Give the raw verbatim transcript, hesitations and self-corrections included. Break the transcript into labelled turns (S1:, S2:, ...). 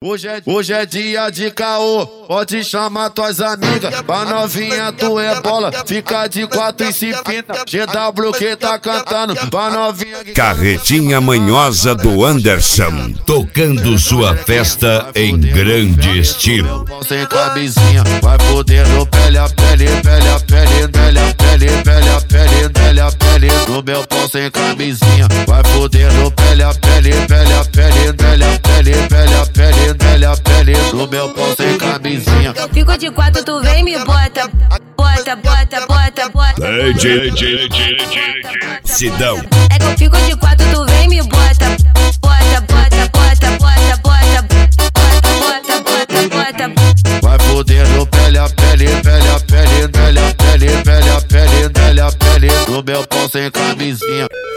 S1: Hoje é, hoje é dia de caô, pode chamar tuas amigas. Pra novinha tu é bola, fica de quatro e se pinta. G W que tá cantando, pra novinha que...
S2: Carretinha manhosa do Anderson, tocando sua festa em grande estilo.
S1: Sem camisinha, vai fodendo pele a pele, pele a pele, pele a pele, pele a pele, pele a pele. No meu pau sem camisinha, vai fodendo pele a pele, pele a pele, pele a pele, pele a pele, pele a pele. No meu pau sem camisinha.
S3: Eu fico de quatro, tu vem me bota, bota, bota, bota, bota.
S2: Ei, G, G, G, G, Sidão.
S3: É que eu fico de quatro, tu vem me bota, bota, bota, bota, bota, bota, bota, bota, bota, bota.
S1: Vai fodendo pele a pele, pele a pele, pele a pele, pele a pele, pele a pele. No meu pau sem camisinha.